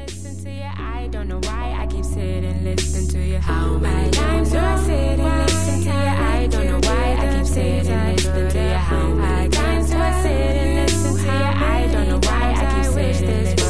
listen to you. I don't know why I keep sitting, listen to you. How many times do I sit and listen to you? I don't know why I keep sitting, listen to you. How many times do I sit and listen to you? I don't know why I keep sitting, listen to you.